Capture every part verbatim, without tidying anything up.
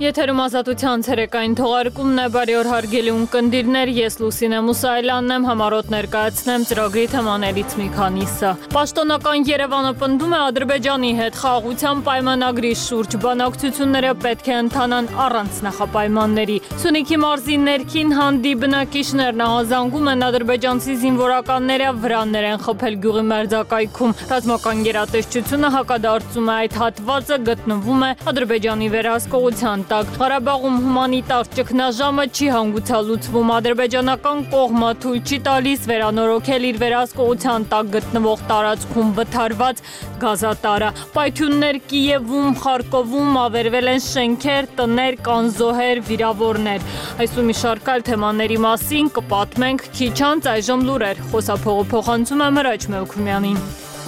Եթերում ազատության ցերեկային թողարկումն է, բարի օր հարգելի ունկնդիրներ, ես Լուսինե Մուսայելյանն եմ, համառոտ ներկայացնեմ ծրագրի թեմաներից մի քանիսը։ Պաշտոնական Երևանը պնդում է Ադրբեջանի հետ խաղաղության պայմանագրի շուրջ բանակցությունները պետք է ընթանան առանց նախապայմանների։ Սյունիքի մարզի ներքին հանդի բնակիչներն ահազանգում են ադրբեջանցի զինվորականները վրաններ են խփել գյուղի մերձակայքում։ Ռազմական գերատեսչությունը հակադարձում է այդ հատվածը գտնվում է Ադրբեջանի վերահսկողության տակ։ Ղարաբաղում հումանիտար ճգնաժամը չի հանգուցալուծվում, ադրբեջանական կողմը թույլ չի տալիս վերանորոգել իր վերահսկողության տակ գտնվող տարածքում վթարված գազատարը։ Պայթյուններ Կիևում, Խարկովում, ավերվել են շենքեր, տներ, կան զոհեր, վիրավորներ։ Այսօր մի շարք այլ թեմաների մասին կպատմենք քիչ անց, այժմ լուրեր։ Խոսափողը փոխանցում է Մրաչ Մելքումյանին։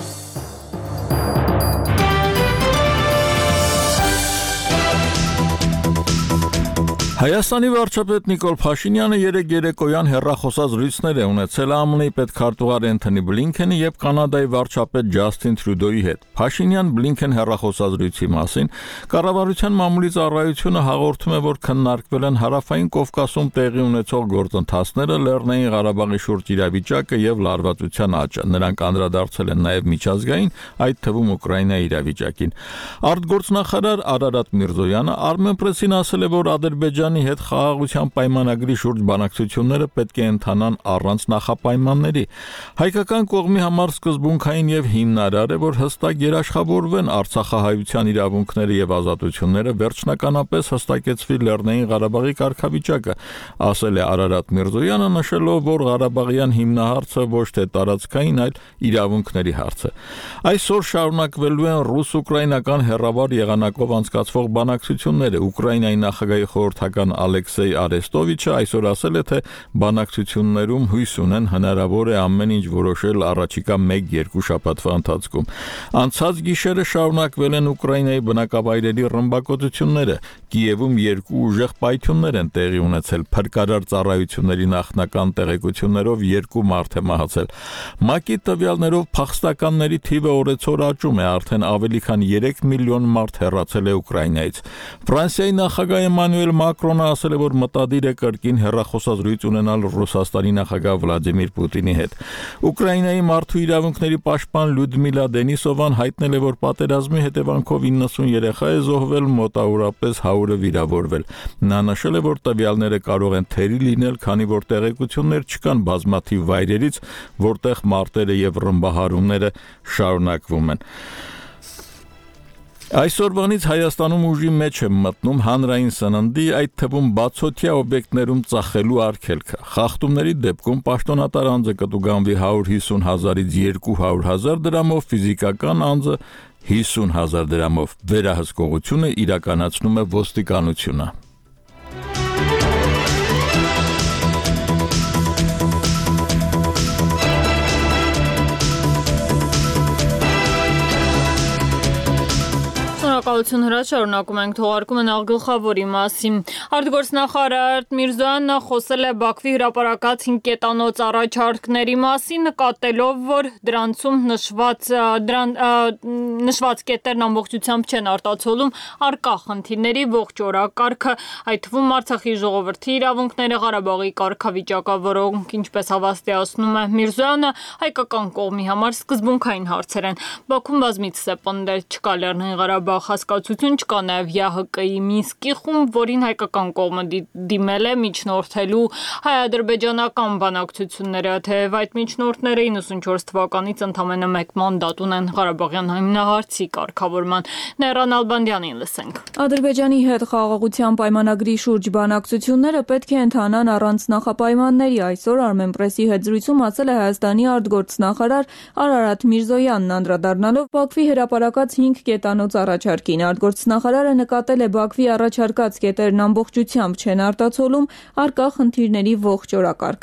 Հայաստանի վարչապետ Նիկոլ Փաշինյանը երեկ երեկոյան հեռախոսազրույցներ է ունեցել ԱՄՆ-ի պետքարտուղար Էնթոնի Բլինքենի եւ Կանադայի վարչապետ Ջասթին Թրյուդոյի հետ։ Փաշինյան-Բլինքեն հեռախոսազրույցի մասին կառավարության մամուլի ծառայությունը հաղորդում է, որ քննարկվել են Հարավային Կովկասում տեղի ունեցող գործընթացները, Լեռնային Ղարաբաղի շուրջ իրավիճակը եւ լարվածության աճը։ Նրանք անդրադարձել են նաեւ միջազգային, այդ թվում Ուկրաինայի իրավիճակին։ Արտգործնախարար Արարատ Միրզոյանը Armenpress-ին ասել է, որ Ադրբեջանի հետ խաղաղության պայմանագրի շուրջ բանակցությունները պետք է ընթանան առանց նախապայմանների։ Հայկական կողմի համար սկզբունքային եւ հիմնարար է, որ հստակ երաշխավորվեն Արցախահայության իրավունքները եւ ազատությունները, վերջնականապես հստակեցվի Լեռնային Ղարաբաղի կարգավիճակը, ասել է Արարատ Միրզոյանը, նշելով, որ Ղարաբաղյան հիմնահարցը ոչ թե տարածքային, այլ իրավունքների հարց է։ Այսօր շարունակվելու են ռուս-ուկրաինական հեռավար եղանակով անցկացվող բանակցությունները։ Ուկրաինայի նախագահի խորհրդական Ալեքսեյ Արեստովիչը այսօր ասել է, թե բանակցություններում հույս ունեն հնարավոր է ամեն ինչ որոշել առաջիկա մեկ-երկու շաբաթվա ընթացքում։ Անցած գիշերը շարունակվել են Ուկրաինայի բնակավայրերի ռմբակոծությունները։ Կիևում երկու ուժեղ պայթյուններ են տեղի ունեցել։ Փրկարար ծառայությունների նախնական տեղեկություններով երկու մարդ է մահացել։ ՄԱԿ-ի տվյալներով փախստականների թիվը օրեցօր աճում է, արդեն ավելի քան երեք միլիոն մարդ հեռացել է Ուկրաինայից։ Ֆրանսիայի նախագահ Էմանուել Մակրոնը ասել է, որ մտադիր է կրկին հեռախոսազրույց ունենալ Ռուսաստանի նախագահ Վլադիմիր Պուտինի հետ։ Ուկրաինայի մարդու իրավունքների պաշտպան Լյուդմիլա Դենիսովան հայտնել է, որ պատերազմի հետևանքով իննսուն երեխա է զոհվել, մոտավորապես հարյուրը վիրավորվել։ Նա նշել է, որ տվյալները կարող են թերի լինել, քանի որ տեղեկություններ չկան բազմաթիվ վայրերից, որտեղ մարտերը եւ ռմբահարումները շարունակվում են։ Այսօրվանից Հայաստանում ուժի մեջ է մտնում հանրային սննդի, այդ թվում բացօթյա օբյեկտներում ծախելու արգելքը։ Խախտումների դեպքում պաշտոնատար անձը կտուգանվի հարյուր հիսուն հազարից երկու հարյուր հազար դրամով, ֆիզիկական անձը հիսուն հազար դրամով։ Վերահսկողությունը իրականացնում է ոստիկանությունը։ Շնորհակալություն Հրաչ, շարունակում ենք թողարկումը նախ գլխավորի մասին։ Արտգործնախարար Միրզոյանը խոսել է Բաքվի հրապարակած հինգ կետանոց առաջարկների մասին, նկատելով, որ դրանցում նշված դրան նշված կետերն ամբողջությամբ չեն արտացոլում առկա խնդիրների ողջ օրակարգը, այդ թվում Արցախի ժողովրդի իրավունքները, Ղարաբաղի կարգավիճակը, որոնք, ինչպես հավաստիացնում է Միրզոյանը, հայկական կողմի համար սկզբունքային հարցեր են։ Բաքուն բազմիցս է պնդել, չկա Լեռնային Ղարաբաղ հասկացություն, չկա նաև ԵԱՀԿ-ի Մինսկի խումբ, որին հայկական կողմը դիմել է միջնորդելու հայ-ադրբեջանական բանակցությունները, թեև այդ միջնորդները իննսունչորս թվականից ընդամենը մեկ մանդատ ունեն Ղարաբաղյան հիմնահարցի կարգավորման։ Նեյրան Ալբանդյանին լսենք։ Ադրբեջանի հետ խաղաղության պայմանագրի շուրջ բանակցությունները պետք է ընթանան առանց նախապայմանների, այսօր Armenpress-ի հետ զրույցում ասել է Հայաստանի արտգործնախարար Արարատ Միրզոյանն, անդրադառնալով Բաքվի հրապարակած հինգ կետանոց առաջարկին։ Արտգործնախարարը նկատել է Բաքվի առաջարկած կետերն ամբողջությամբ չեն արտացոլում առկա խնդիրների ողջ օրակարգը։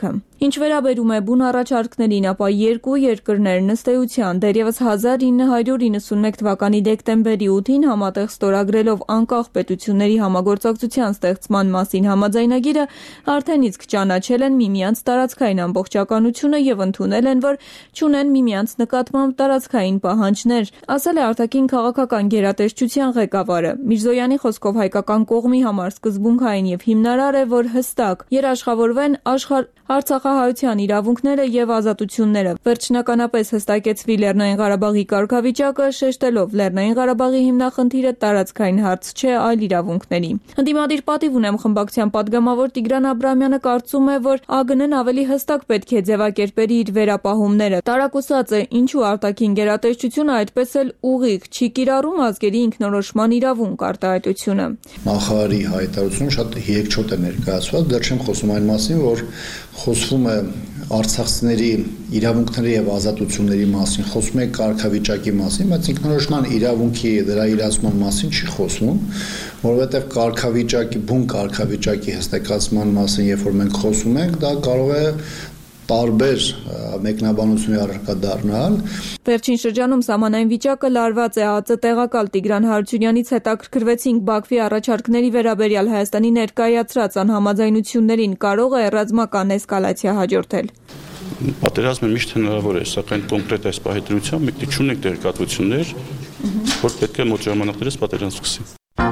Ինչ վերաբերում է բուն առաջարկներին, ապա երկու երկրներն ըստ էության դեռևս հազար ինը հարյուր իննսունմեկ թվականի դեկտեմբերի ութին համատեղ ստորագրելով անկախ պետությունների համագործակցության ստեղծման մասին համաձայնագիրը արդեն իսկ ճանաչել են միմյանց տարածքային ամբողջականությունը եւ ընդունել են, որ չունեն միմյանց նկատմամբ տարածքային պահանջներ, ասել է արտաքին քաղաքական գերատեսչության ղեկավարը։ Միրզոյանի խոսքով հայկական կողմի համար սկզբունքային եւ հիմնարար է, որ հստակ երաշխավորվեն աշխարհ Արցախահայության իրավունքները եւ ազատությունները։ Վերջնականապես հստակեցվի Լեռնային Ղարաբաղի կարգավիճակը, շեշտելով Լեռնային Ղարաբաղի հիմնախնդիրը տարածքային հարց չէ, այլ իրավունքների։ Ընդդիմադիր պատիվ ունեմ խմբակցության падգամավոր Տիգրան Աբրահամյանը կարծում է, որ ԱԳՆ-ն ավելի հստակ պետք է ձևակերպերի իր վերապահումները։ Տարակուսած է, ինչու արտաքին գերատեսչությունը այդպես էլ ուղիղ չի կիրառում ազգերի ինքնորոշման իրավունք արտահայտությունը։ Նախարարի հայտարարությունը շատ երկչոտ է ներկայացված, դեռ չեմ խոսում այն մասին, որ խոսվում է արցախցիների իրավունքների եւ ազատությունների մասին, խոսում է կարգավիճակի մասին, բայց ինքնորոշման իրավունքի դրա իրացման մասին չի խոսվում, որովհետեւ կարգավիճակի, բուն կարգավիճակի հստակացման մասին, երբ որ մենք խոսում ենք, դա կարող է տարբեր մեկնաբանությունների առարկա դառնալ։ Վերջին շրջանում սահմանային վիճակը լարված է, ԱԾ տեղակալ Տիգրան Հարությունյանից հետաքրքրվեցինք Բաքվի առաջարկների վերաբերյալ Հայաստանի ներկայացրած անհամաձայնություններին, կարող է ռազմական էսկալացիա հաջորդել։ Պատերազմը միշտ հնարավոր է, սակայն կոնկրետ այս պահի դրությամբ մենք չունենք տեղեկատվություններ, որ պետք է մոտ ժամանակներս պատերազմ սկսի։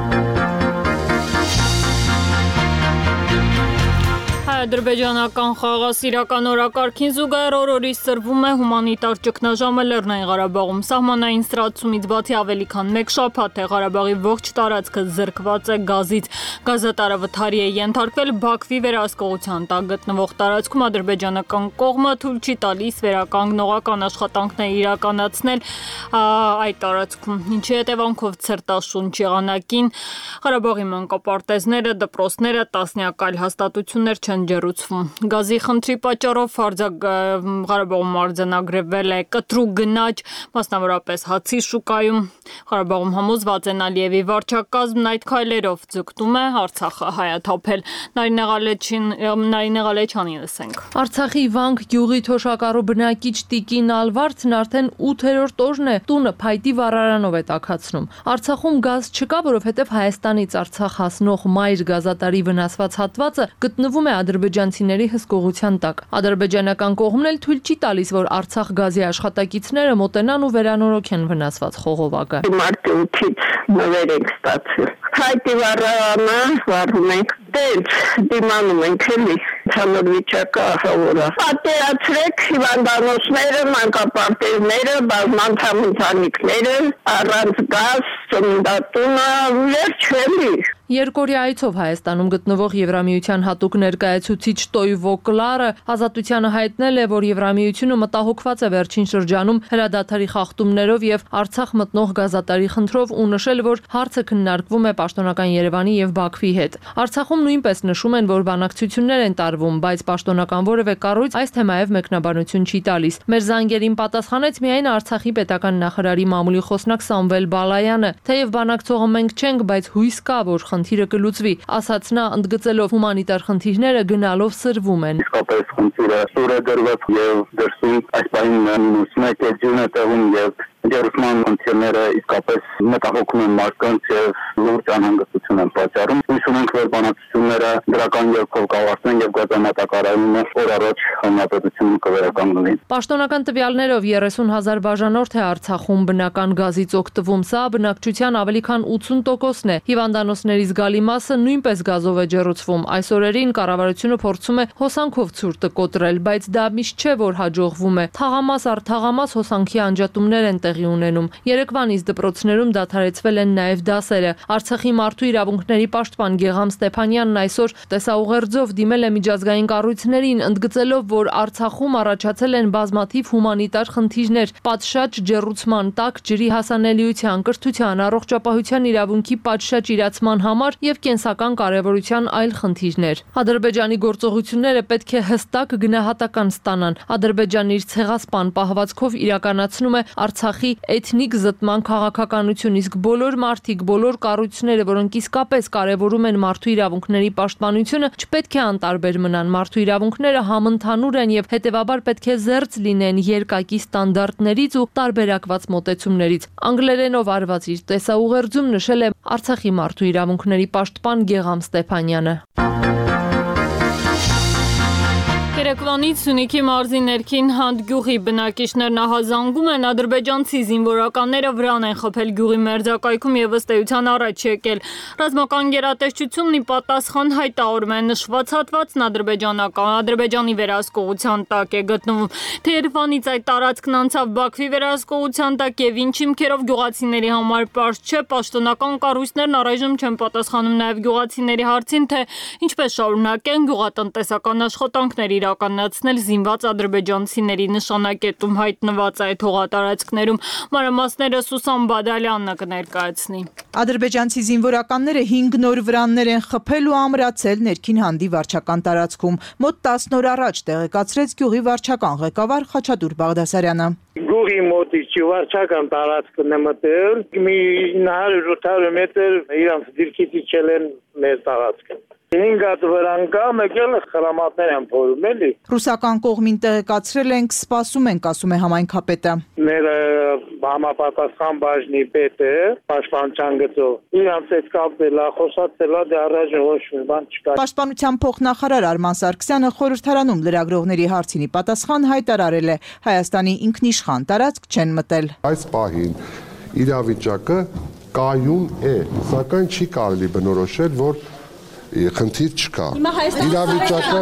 Ադրբեջանական խաղաղասիրական օրակարգին զուգահեռ օրորից սրվում է հումանիտար ճգնաժամը Լեռնային Ղարաբաղում։ Սահմանային սրացումից բացի ավելի քան մեկ շաբաթ է Ղարաբաղի ողջ տարածքը զրկված է գազից։ Գազատարը վթարի է ենթարկվել Բաքվի վերահսկողության տակ գտնվող տարածքում։ Ադրբեջանական կողմը թույլ չի տալիս վերականգնողական աշխատանքներ իրականացնել այդ տարածքում, ինչի հետևանքով ցրտաշունչ եղանակին Ղարաբաղի մանկապարտեզները, դպրոցները, տասնյակ այլ հաստատություններ չեն ջեռուցվում։ Գազի խնդրի պատճառով Ղարաբաղում արձանագրվել է կտրուկ գնաճ, մասնավորապես հացի շուկայում։ Ղարաբաղում համոզված են Ալիևի վարչակազմն այդ քայլերով ձգտում է Արցախը հայաթափել։ Նարինե Ղալեչյանին լսենք։ Արցախի Վանք գյուղի թոշակառու բնակիչ Տիկին Ալվարդն արդեն ութերորդ օրն է տունը փայտի վառարանով է տաքացնում։ Արցախում գազ չկա, որովհետև Հայաստանից Արցախ հասնող մայր գազատարի վնասված հատվածը գտնվում է ադրբեջանցիների հսկողության տակ։ Ադրբեջանական կողմն էլ թույլ չի տալիս, որ Արցախ գազի աշխատակիցները մոտենան ու վերանորոգեն վնասված խողովակը։ Մարտի ութից նվեր ենք ստացել։ Փայտի վառարանը վառում ենք, դենց դիմանում ենք էլի, ցանր վիճակը ահավոր է։ Պատկերացրեք հիվանդանոցները, մանկապարտեզները, բազմանդամ ընտանիքները, առանց գազ, ծննդատունը, վերջ էլի։ Երկօրյա այցով Հայաստանում գտնվող Եվրամիության հատուկ ներկայացուցիչ Տոյվո Կլարը ազատությանը հայտնել է, որ Եվրամիությունը մտահոգված է վերջին շրջանում հրադադարի խախտումներով եւ Արցախ մտնող գազատարի խնդրով ու նշել, որ հարցը քննարկվում է պաշտոնական Երևանի եւ Բաքվի հետ։ Արցախում նույնպես նշում են, որ բանակցություններ են տարվում, բայց պաշտոնական որևէ կառույց այս թեմայով մեկնաբանություն չի տալիս։ Մեր զանգերին պատասխանեց միայն Արցախի պետական նախարարի մամուլի խոսնակ Սամվել Բալայանը, թեև բանակցողը մենք չենք, բայց հույս կա, որ խնդիրը կլուծվի, ասաց նա, ընդգծելով հումանիտար խնդիրները գնալով սրվում են։ Իսկապես խնդիրը սուր է դրված եւ դրսում այս պահին մինուս մեկ էջուն է տեղում եւ Ջերուսման խնդիրները իսկապես մտահոգում են մարդկանց եւ լուրջ անհանգստություն են պատճառում։ Հույս ունենք, որ բանակցությունները դրական ելքով կավարտվեն եւ գազամատակարարումը օր առաջ հանրապետությունում կվերականգնվի։ Պաշտոնական տվյալներով երեսուն հազար բաժանորդ է Արցախում բնական գազից օգտվում, սա բնակչության ավելի քան ութսուն տոկոսն է։ Հիվանդանոցների զգալի մասը նույնպես գազով է ջեռուցվում։ Այս օրերին կառավարությունը փորձում է հոսանքով ցուրտը կոտրել, բայց դա միշտ չէ, որ հաջողվում է։ Թաղամաս առ թաղամաս հոսանքի անջատումներ են տեղի ունենում։ Երեկվանից դպրոցներում դադարեցվել են նաև դասերը։ Արցախի մարդու իրավունքների պաշտպան Գեգամ Ստեփանյանն այսօր տեսաուղերձով դիմել է միջազգային կառույցներին, ընդգծելով, որ Արցախում առաջացել են բազմաթիվ հումանիտար խնդիրներ, պատշաճ ջեռուցման տակ ջրի հասանելիության, կրթության, առողջապահության իրավունքի պատշաճ իրացման համար եւ կենսական կարեւորության այլ խնդիրներ։ Ադրբեջանի գործողությունները պետք է հստակ գնահատական ստանան։ Ադրբեջանն իր ցեղասպան պահվածքով իրականացնում է Արցախի Արցախի էթնիկ զտման քաղաքականություն, իսկ բոլոր մարդիկ, բոլոր կառույցները, որոնք իսկապես կարևորում են մարդու իրավունքների պաշտպանությունը, չպետք է անտարբեր մնան։ Մարդու իրավունքները համընդհանուր են եւ հետեւաբար պետք է զերծ լինեն երկակի ստանդարտներից ու տարբերակված մոտեցումներից։ Անգլերենով արված իր տեսաուղերձում նշել է Արցախի մարդու իրավունքների պաշտպան Գեգամ Ստեփանյանը։ Երեկվանից Սյունիքի մարզի ներքին Հանդ գյուղի բնակիչներն ահազանգում են ադրբեջանցի զինվորականները վրան են խփել գյուղի մերձակայքում եւ ըստ էության առաջ եկել։ Ռազմական գերատեսչությունն ի պատասխան հայտարարում է նշված հատվածն ադրբեջանական ադրբեջանի վերահսկողության տակ է գտնվում։ Թե Երևանից այդ տարածքն անցավ Բաքվի վերահսկողության տակ եւ ինչ հիմքերով գյուղացիների համար պարզ չէ, պաշտոնական կառույցներն առայժմ չեն պատասխանում նաեւ գյուղացիների հարցին, թե ինչպես շարունակեն գյուղատնտեսական աշխատանքներ իրականացնել զինված ադրբեջանցիների նշանակետում հայտնված այդ հողատարածքներում։ Մանրամասները Սուսան Բադալյանն կներկայացնի։ Ադրբեջանցի զինվորականները հինգ նոր վրաններ են խփել ու ամրացել ներքին Հանդի վարչական տարածքում։ Մոտ տասն օր առաջ տեղեկացրեց գյուղի վարչական ղեկավար Խաչատուր Բաղդասարյանը։ Գյուղի մոտից վարչական տարածքն է մտել, մի հարյուր ութ մետր իրանց դիրքից իջել են մեր տարածքը։ Հինգ հատ վրան կա, մեկ էլ խրամատներ են փորում էլի։ Ռուսական կողմին տեղեկացրել ենք, սպասում ենք, ասում է համայնքապետը։ Մեր համապատասխան բաժնի պետը, պաշտպանության գծով, իրանց հետ կապել է, խոսացել է, դե առայժմ ոչ մի բան չկա։ Պաշտպանության փոխնախարար Արման Սարգսյանը խորհրդարանում լրագրողների հարցին պատասխան հայտարարել է, Հայաստանի ինքնիշխան տարածք չեն մտել։ Այս պահին իրավիճակը կայուն է, սակայն չի կարելի բնորոշել, որ խնդիր չկա։ Իրավիճակը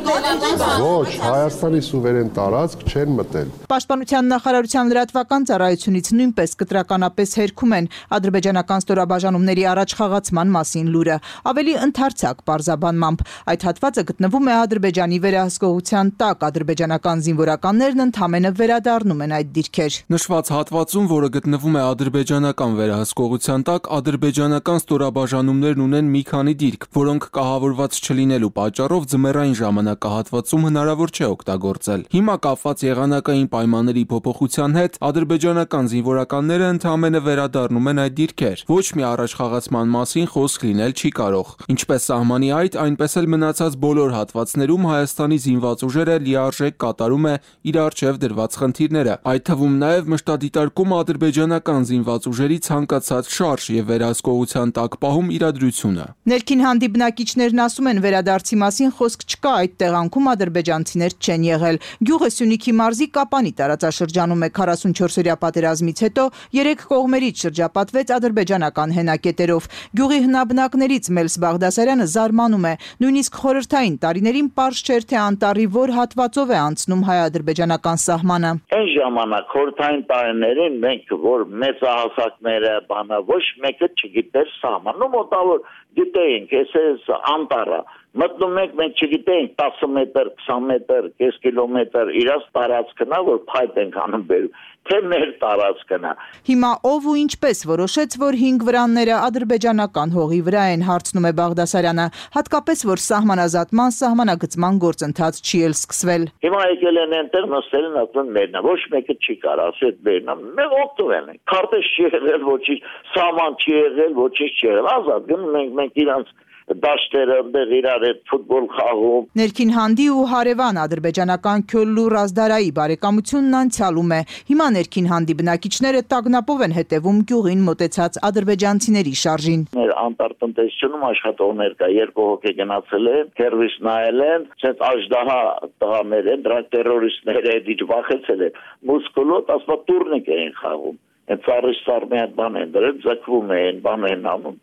ոչ, Հայաստանի սուվերեն տարածք չեն մտել։ Պաշտպանության նախարարության լրատվական ծառայությունից նույնպես կտրականապես հերքում են ադրբեջանական ստորաբաժանումների առաջ խաղացման մասին լուրը, ավելի ընդարձակ պարզաբանմամբ։ Այդ հատվածը գտնվում է Ադրբեջանի վերահսկողության տակ, ադրբեջանական զինվորականներն ընդամենը վերադառնում են այդ դիրքեր։ Նշված հատվածում, որը գտնվում է ադրբեջանական վերահսկողության տակ, ադրբեջանական ստորաբաժանումներն ունեն մի քանի դիրք, որոնք կահավորված չլինելու պատճառով ձմեռային ժամանակահատվածում հնարավոր չէ օգտագործել։ Հիմա կապված եղանակային պայմանների փոփոխության հետ ադրբեջանական զինվորականները ընդամենը վերադառնում են այդ դիրքեր։ Ոչ մի առաջխաղացման մասին խոսք լինել չի կարող։ Ինչպես սահմանի այդ, այնպես էլ մնացած բոլոր հատվածներում Հայաստանի զինված ուժերը լիարժեք կատարում է իր առջև դրված խնդիրները, այդ թվում նաև մշտադիտարկում ադրբեջանական զինված ուժերի ցանկացած շարժ եւ վերահսկողության տակ պահում իրադրությունը։ Ներքին Հանդի բնակիչներն ասում են, վերադարձի մասին խոսք չկա, այդ տեղանքում ադրբեջանցիներ չեն եղել։ Գյուղը Սյունիքի մարզի Կապանի տարածաշրջանում է, քառասունչորսօրյա պատերազմից հետո երեք կողմերից շրջապատվեց ադրբեջանական հենակետերով։ Գյուղի հնաբնակներից Մելս Բաղդասարյանը զարմանում է, նույնիսկ խորհրդային տարիներին պարզ չէր, թե անտառի որ հատվածով է անցնում հայ-ադրբեջանական սահմանը։ Այն ժամանակ խորհրդային տարիներին մենք որ մեծահասակները բանը ոչ մեկը չգիտեր սահմանը, մոտավոր գիտեինք, էս անտառը մտնում ենք, մենք չգիտեինք տասը մետր, քսան մետր, կես կիլոմետր իրաց տարածքն է, որ փայտ ենք անում բերում, թե մեր տարածքն է։ Հիմա ով ու ինչպես որոշեց, որ հինգ վրանները ադրբեջանական հողի վրա են, հարցնում է Բաղդասարյանը, հատկապես որ սահմանազատման, սահմանագծման գործընթաց չի էլ սկսվել։ Հիմա եկել են այնտեղ նստել են ասում մերն է, ոչ մեկը չի կարող ասել մերն է, մենք օգտվել ենք։ Քարտեզ չի եղել, ոչինչ, սահման չի եղել, ոչինչ չի եղել, ազատ գնում ենք մենք իրանց դաշտերը դեր իրար հետ ֆուտբոլ խաղում։ Ներքին Հանդի ու հարևան ադրբեջանական Քյոլլու Ռազդարայի բարեկամությունն անցյալում է։ Հիմա Ներքին Հանդի բնակիչները տագնապով են հետևում գյուղին մոտեցած ադրբեջանցիների շարժին։ Մեր անտարտնտեսությունում աշխատողներ կա, երկու հոգի գնացել են, հերվիս նայել են, ցած աժդահա տղաներ են, դրանք տերորիստներ են, դիջ վախեցել են։ Մուսկուլոտ ասա տուրնիկ էին խաղում։ Այդ ծառի սարմի հետ բան են դրել, ձգվում են, բան են անում։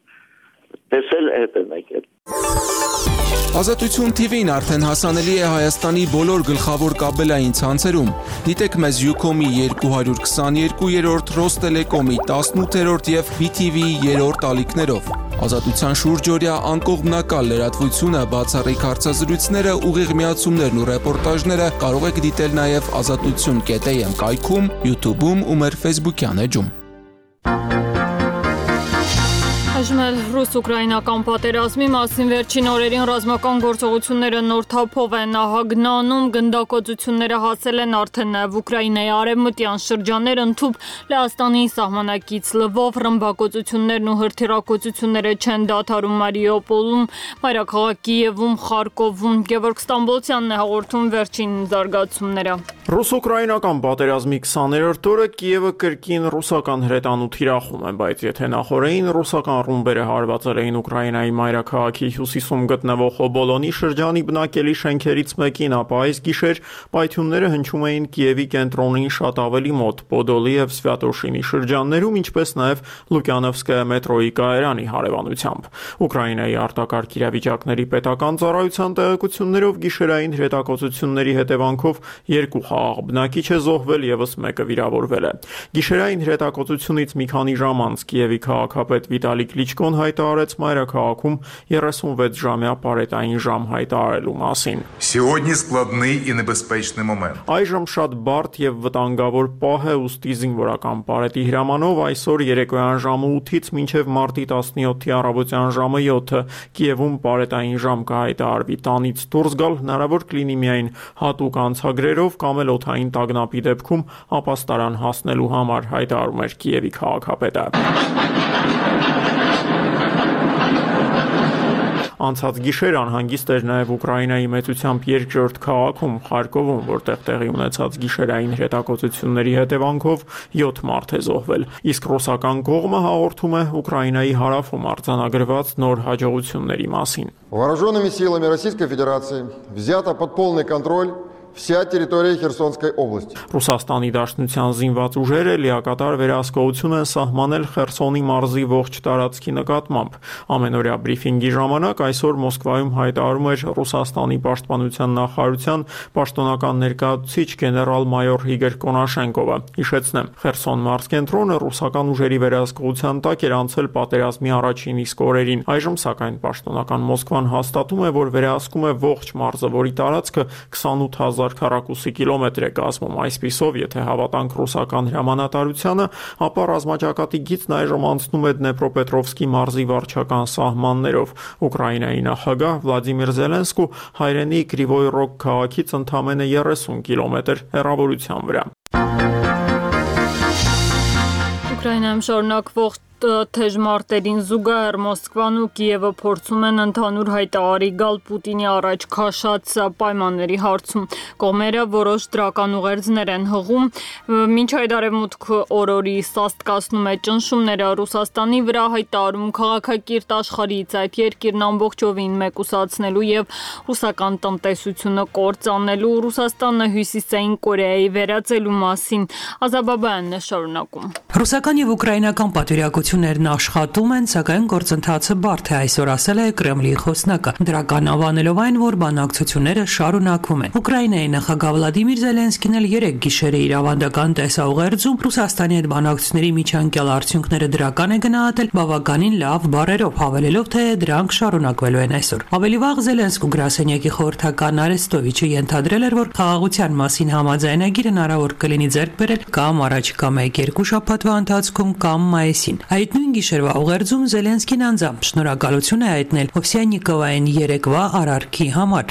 Տեսել հետ են եկել։ Ազատություն թիվին արդեն հասանելի է Հայաստանի բոլոր գլխավոր կաբելային ցանցերում։ Դիտեք մեզ Յուքոմի երկու հարյուր քսաներկու, Ռոստելեկոմի տասնութերորդ եւ բի թի վիի երրորդ ալիքներով։ Ազատության շուրջօրյա անկողմնակալ լրատվությունը, բացառիկ հարցազրույցները, ուղիղ միացումներն ու ռեպորտաժները կարող եք դիտել նաև ազատություն կետ էյ էմ կայքում, YouTube-ում ու մեր Facebook-յան էջում։ Այժմ էլ ռուս-ուկրաինական պատերազմի մասին վերջին օրերին ռազմական գործողությունները նոր թափով են ահագնանում, գնդակոծությունները հասել են արդեն նաև Ուկրաինայի արևմտյան շրջաններ, ընդհուպ Լեհաստանի սահմանակից Լվով, ռմբակոծություններն ու հրթիռակոծությունները չեն դադարում Մարիուպոլում, մայրաքաղաք Կիևում, Խարկովում։ Գևորգ Ստամբոլցյանն է հաղորդում վերջին զարգացումները։ Ռուս-ուկրաինական պատերազմի քսաներորդ օրը Կիևը կրկին ռուսական հրետանու թիրախում է, բայց եթե նախորդին ռուսական ռումբերը հարվածել էին Ուկրաինայի մայրաքաղաքի հյուսիսում գտնվող Հոբոլոնի շրջանի բնակելի շենքերից մեկին, ապա այս գիշեր պայթյունները հնչում էին Կիևի կենտրոնին շատ ավելի մոտ, Պոդոլի և Սվյատոշինի շրջաններում, ինչպես նաև Լուկյանովսկայա մետրոյի կայարանի հարևանությամբ։ Ուկրաինայի արտակարգ իրավիճակների պետական ծառայության տեղեկություններով գիշերային հրետակոծությունների հետևանքով երկու խաղաղ բնակիչ է զոհվել, ևս մեկը վիրավորվել է։ Գիշերային հրետակոծությունից մի քանի ժամ անց Կիևի քաղաքապետ Վիտալի Կլիչկոն հայտարարեց մայրաքաղաքում երեսունվեց ժամյա պարետային ժամ հայտարարելու մասին։ Այժմ շատ բարդ և վտանգավոր պահ է, ուստի զինվորական պարետի հրամանով այսօր երեկոյան ժամը ութից մինչև մարտի տասնյոթի առավոտյան ժամը յոթը Կիևում պարետային ժամ կհայտարարվի։ Տանից դուրս գալ հնարավոր կլինի միայն հատուկ անցագրերով կամ էլ օդային տագնապի դեպքում ապաստարան հասնելու համար, հայտարարում էր Կիևի քաղաքապետը։ Անցած գիշեր անհանգիստ էր նաև Ուկրաինայի մեծությամբ երկրորդ քաղաքում Խարկովում, որտեղ տեղի ունեցած գիշերային հրետակոծությունների հետևանքով յոթ մարդ է զոհվել։ Իսկ ռուսական կողմը հաղորդում է Ուկրաինայի հարավում արձանագրված նոր հաջողությունների մասին։ Вооруженными силами Российской Федерации взята под полный контроль вся территория Херсонской области. Ռուսաստանի Դաշնության զինված ուժերը լիակատար վերահսկողություն են սահմանել Խերսոնի մարզի ողջ տարածքի նկատմամբ։ Ամենօրյա բրիֆինգի ժամանակ այսօր Մոսկվայում հայտարարում էր Ռուսաստանի պաշտպանության նախարարության պաշտոնական ներկայացուցիչ գեներալ-մայոր Իգոր Կոնաշենկովը։ Հիշեցնեմ, Խերսոն մարզկենտրոնը ռուսական ուժերի վերահսկողության տակ էր անցել պատերազմի առաջին իսկ օրերին։ Այժմ սակայն պաշտոնական Մոսկվան հաստատում է, որ վերահսկում է ողջ մարզը, որի տարածքը քսանութ հազար քառակուսի կիլոմետր է կազմում։ Այսպիսով, եթե հավատանք ռուսական հրամանատարությանը, ապա ռազմաճակատի գիծն այժմ անցնում է Դնեպրոպետրովսկի մարզի վարչական սահմաններով։ Ուկրաինայի նախագահ Վլադիմիր Զելենսկու հայրենի Կրիվոյ Ռոգ քաղաքից ընդամենը երեսուն կիլոմետր հեռավորության վրա։ Ուկրաինայում շարունակվող թեժ մարտերին զուգահեռ Մոսկվան ու Կիևը փորձում են ընդհանուր հայտարարի գալ Պուտինի առաջ քաշած պայմանների հարցում։ Կողմերը որոշ դրական ուղերձներ են հղում, մինչ այդ արևմուտքը օրորի սաստկացնում է ճնշումները Ռուսաստանի վրա, հայտարարում քաղաքակիրթ աշխարհից այդ երկիրն ամբողջովին մեկուսացնելու եւ ռուսական տնտեսությունը կործանելու, Ռուսաստանը Հյուսիսային Կորեայի վերածելու մասին։ Ազաբաբյանն է շարունակում։ Ռուսական եւ ուկրաինական պատվիրակություններն աշխատում են, սակայն գործընթացը բարդ է, այսօր ասել է Կրեմլի խոսնակը, դրական անվանելով այն, որ բանակցությունները շարունակվում են։ Ուկրաինայի նախագահ Վլադիմիր Զելենսկին էլ երեք գիշերը իր ավանդական տեսաուղերձում Ռուսաստանի հետ բանակցությունների միջանկյալ արդյունքները դրական է գնահատել բավականին լավ բառերով, հավելելով, թե դրանք շարունակվելու են այսօր։ Ավելի վաղ Զելենսկու գրասենյակի խորհրդական Արեստովիչը ենթադրել էր, որ խաղաղության մասին համաձայնագիր հնարավոր կլինի ձեռք բերել կամ առաջիկա մեկ-երկու շաբաթվա ընթացքում կամ մայիսին։ Այդ նույն գիշերվա ուղերձում Զելենսկին անձամբ շնորհակալություն է հայտնել Օվսյաննիկովային երեկվա արարքի համար։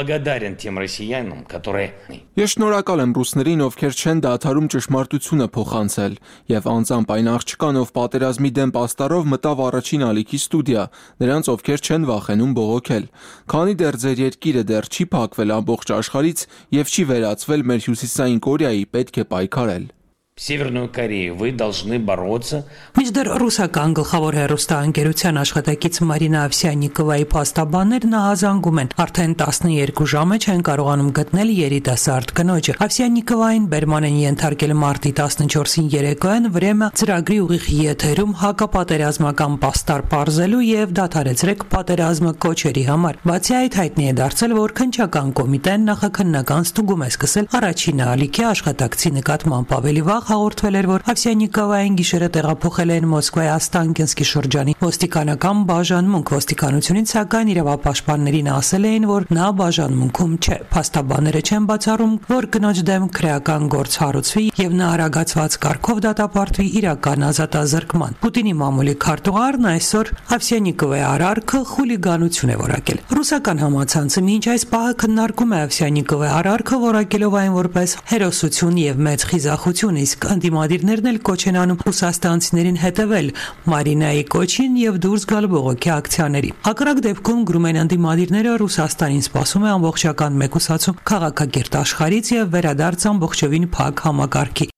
Ես շնորհակալ եմ ռուսներին, ովքեր չեն դադարում ճշմարտությունը փոխանցել, եւ անձամբ այն աղջկան, ով պատերազմի դեմ պաստառով մտավ առաջին ալիքի ստուդիա, նրանց ովքեր չեն վախենում բողոքել։ Քանի դեռ ձեր երկիրը դեռ չի փակվել ամբողջ աշխարհից եւ չի վերածվել մեր հյուսիսային Կորեայի, պետք է պայքարել։ Северную Корею вы должны бороться. Մինչդեռ ռուսական գլխավոր հեռուստաընկերության աշխատակից Մարինա Ավսյաննիկովայի փաստաբաններն ահազանգում են, արդեն տասնյոթ ժամ է չեն կարողանում գտնել երիտասարդ կնոջը։ Ավսյաննիկովային բերման են ենթարկել մարտի տասնչորսին երեկոյան Vremya ծրագրի ուղիղ եթերում հակապատերազմական պաստառ պարզելու եւ դադարեցրեք պատերազմը կոչերի համար։ Բացի այդ, հայտնի է դարձել, որ քննչական կոմիտեն նախաքննական ստուգում է սկսել առաջին ալիքի աշխատակցի նկատմամբ ավելի վաղ հաղորդվել էր, որ Ավսյանիկովային գիշերը տեղափոխել են Մոսկվայի Աստանկինսկի շրջանի ոստիկանական բաժանմունք։ Ոստիկանությունից սակայն իրավապաշտպաններին ասել էին, որ նա բաժանմունքում չէ։ Փաստաբանները չեն բացառում, որ կնոջ դեմ քրեական գործ հարուցվի եւ նա արագացված կարգով դատապարտվի իրական ազատազրկման։ Պուտինի մամուլի քարտուղարն այսօր Ավսյանիկովի արարքը խուլիգանություն է որակել։ Ռուսական համացանցը մինչ այս պահը քննարկում է Ավսյանիկովի արարքը, որակելով այն որպես հերոսություն եւ մեծ խիզախություն, իսկ ընդդիմադիրներն էլ կոչ են անում ռուսաստանցիներին հետևել Մարինայի կոչին եւ դուրս գալ բողոքի ակցիաների։ Հակառակ դեպքում գրում են ընդդիմադիրները, Ռուսաստանին սպասում է ամբողջական մեկուսացում քաղաքակիրթ աշխարհից եւ վերադարձ ամբողջովին փակ համակարգի։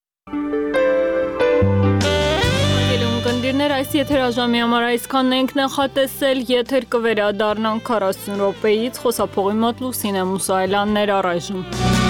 Կնդիրներ, այս եթերաժամի համար այսքանն ենք նախատեսել, եթեր կվերադառնանք քառասուն րոպեից, խոսափողի մոտ Լուսինե Մուսայելյանն էր առայժմ։